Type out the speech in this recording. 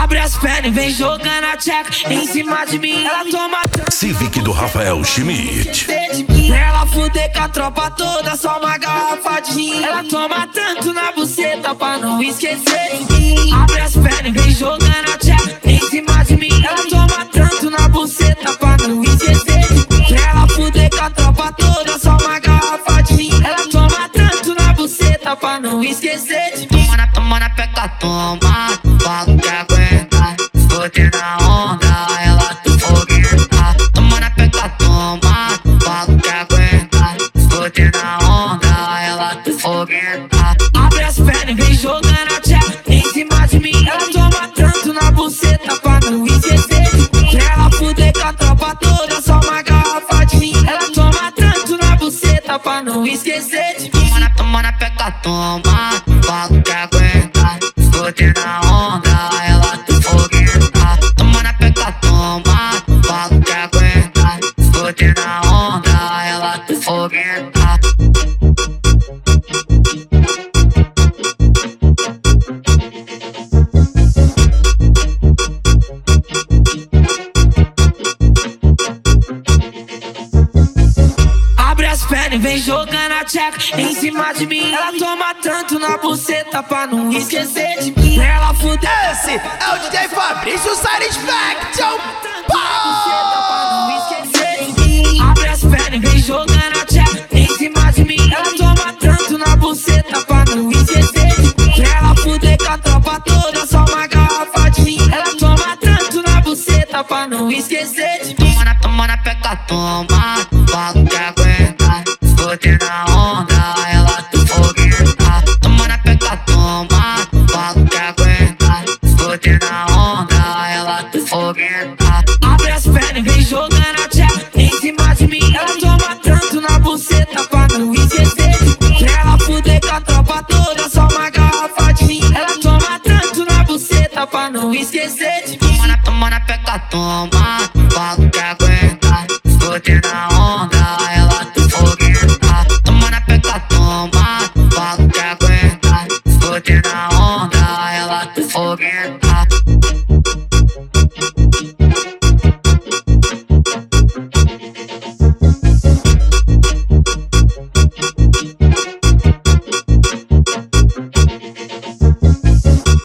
Abre as pernas e vem jogando a tcheca em cima de mim. Ela toma tanto Civic do Rafael Schmidt. ela fuder com a tropa toda, só uma garrafa de gin. Ela toma tanto na buceta pra não esquecer de mim. Abre as pernas e vem jogando a tcheca em cima de mim. Ela toma tanto na buceta pra não esquecer de mim. Ela fuder com a tropa toda, só uma garrafa de gin. Ela toma tanto na buceta pra não esquecer de mim. Toma na peca, toma, falo que aguenta. Botei na onda, ela do fogueta. Toma na peca, toma, falo que aguenta. Botei na onda, ela do fogueta. Abre as pernas e vem jogando a tcheca em cima de mim. Ela toma tanto na buceta pra não esquecer de mim. Ela fuder com a tropa toda, só uma garrafa de gin. Ela toma tanto na buceta pra não esquecer de mim. Toma na peca, toma, falo que aguenta. Botei na onda, ela do fogueta. Toma na peca, toma, falo que aguenta. Botei na onda, ela do fogueta. Abre as pernas e vem jogando a tcheca em cima de mim. Ela toma tanto na buceta pra não esquecer de mim. Ela fuder. Esse é o DJ Fabrício Satisfaction. Abre as pernas e vem jogando a tcheca em cima de mim. Ela toma tanto na buceta pra não esquecer de mim. Ela fuder com a tropa toda, só uma garrafa de gin. Ela toma tanto na buceta pra não esquecer de mim. Toma na peca, toma, falo que aguenta. Botei na onda, ela do fogueta. Toma na peca, toma, falo que aguenta. Botei na onda, ela do fogueta. Abre as pernas e vem jogando a tcheca em cima de mim. Ela toma tanto na buceta pra não esquecer de mim. Ela fuder com a tropa toda, só uma garrafa de gin. Ela toma tanto na buceta pra não esquecer de mim. Toma na peca, toma, falo que aguenta. Botei na